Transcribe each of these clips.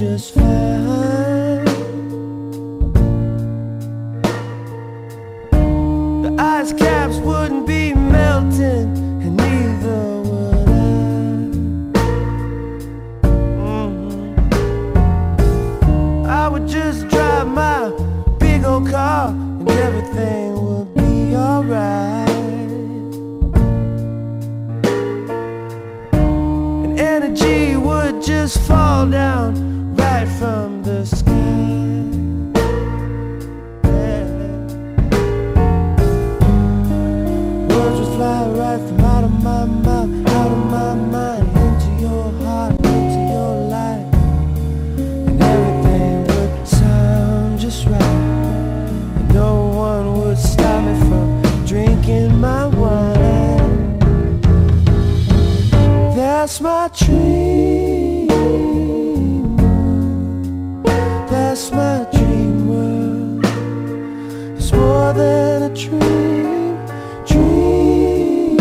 just fine. The ice caps wouldn't be melting, and neither would I. I would just drive my big old car, and everything would be alright. And energy would just fall down right from the sky. Words would fly right from out of my mouth, out of my mind, into your heart, into your life. And everything would sound just right, and no one would stop me from drinking my wine. That's my dream. That's my dream world. It's more than a dream, dream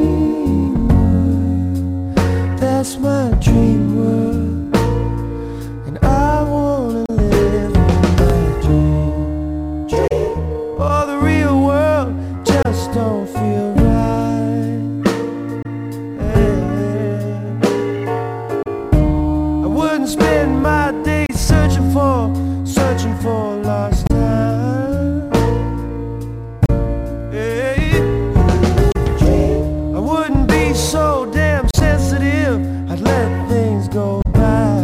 world. That's my dream world, and I wanna live in my dream, dream. Oh, the real world just don't feel right. I wouldn't spend my days searching for lost time. I wouldn't be so damn sensitive, I'd let things go by.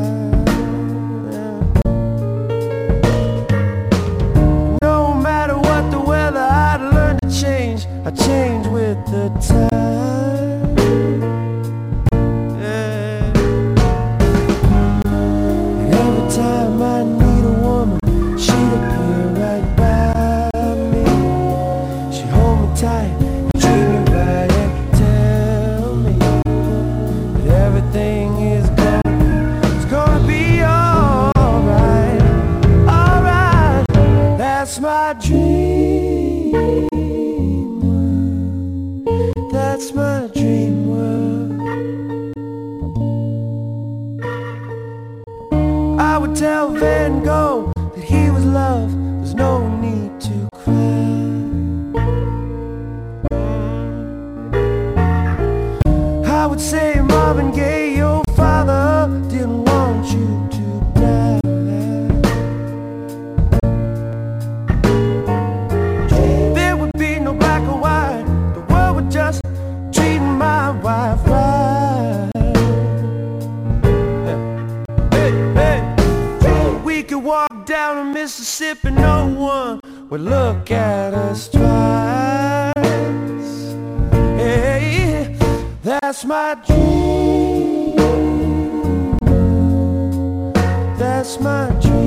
No matter what the weather, I'd learn to change. I change with the time. And every time I need a woman, she'd appear right by me. She'd hold me tight, treat me right, and tell me that everything is gonna be alright, alright. That's my dream world. That's my dream world. I would tell Van Gogh that he was love, there's no need to cry. I would say, Marvin Gaye, your father didn't want you to die. There would be no black or white, the world would just treat my wife right. Hey, hey. We could walk down the Mississippi, no one would look at us twice. Hey, that's my dream. That's my dream.